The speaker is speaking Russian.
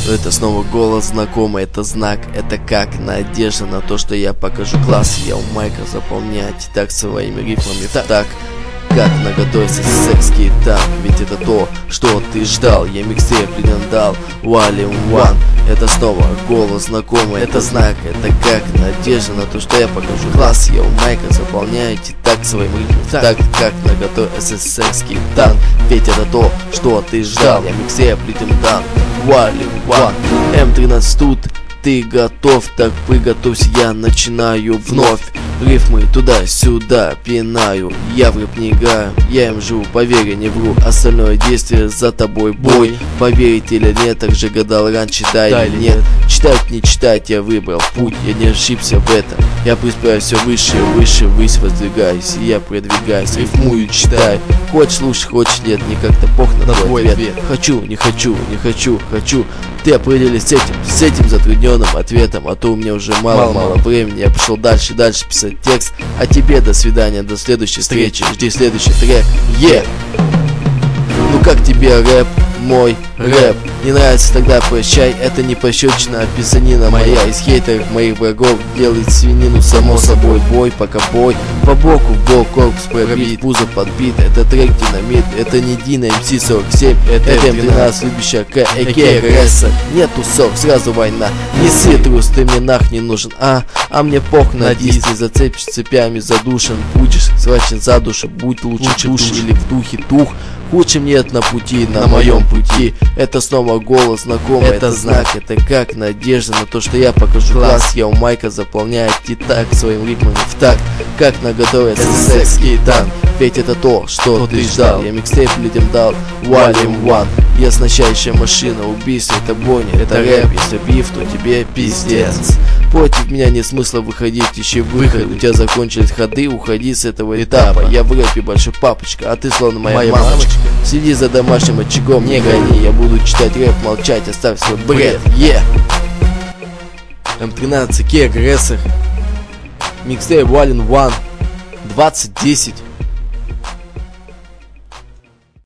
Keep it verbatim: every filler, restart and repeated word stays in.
Это снова голос знакомый, это знак, это как надежда на то, что я покажу класс. Я у майка заполнять так своими рифмами, так, так как наготове секский танк. Ведь это то, что ты ждал. Я микстейп дал Валим One. Это снова голос знакомый, это знак, это как надежда на то, что я покажу класс. Я у майка заполняете так своим ритмом, так как наготове СССРский танк. Ведь это то, что ты ждал. Я микстейп дал Валим One. эм тринадцать тут, ты готов, так приготовься, я начинаю вновь. Рифмы туда-сюда пинаю, я в рэп не играю, я им живу, поверь, я не вру. Остальное действие за тобой бой. Поверить или нет, так же гадал раньше, да, да или нет. нет Читать, не читать, я выбрал путь, я не ошибся в этом. Я преуспеваю все выше, выше, выше воздвигаюсь, и я продвигаюсь, рифмую, читаю. Хочешь слушай, хочешь нет, не как-то пох на твой ответ. ответ Хочу, не хочу, не хочу, хочу. Ты определись с этим, с этим затрудненным ответом, а то у меня уже мало-мало времени. Я пошел дальше, дальше писать текст. А тебе до свидания, до следующей встречи. Жди следующий трек. Е! Ну как тебе рэп? Мой рэп не нравится, тогда прощай. Это не пощечина, а писанина моя. Из хейтеров моих врагов делает свинину. Само собой бой, пока бой. По боку в бок, корпус пробит, пузо подбит. Это трек динамит, это не Дина эм си сорок семь. Это эм тринадцать, любящая К, эйкей агрессор. Нет усов, сразу война. Не цитрус, ты мне нах не нужен. А, а мне пох на диск. Не зацепишь цепями, задушен. Будешь схвачен за душу, будь лучше душ или в духе дух. Худшим нет на пути, на, на моем пути. Это снова голос знакомый, это, это знак, это как надежда на то, что я покажу класс. Я у майка заполняю так своим ритмом в такт, как наготове СССРский танк. Ведь это то, что ты ждал. Я микстейп людям дал Валим One. Я оснащающая машина, убийство, это бойня, это рэп. Если биф, то тебе пиздец. Против меня нет смысла выходить, ищи выход. У тебя закончились ходы, уходи с этого этапа. Я в рэпе большой папочка, а ты словно моя, моя мамочка. мамочка. Следи за домашним очагом, не гони. Я буду читать рэп, молчать, оставь свой бред. Е! эм тринадцать, Кей агрессор. Микстейп Валим One. двадцать десять.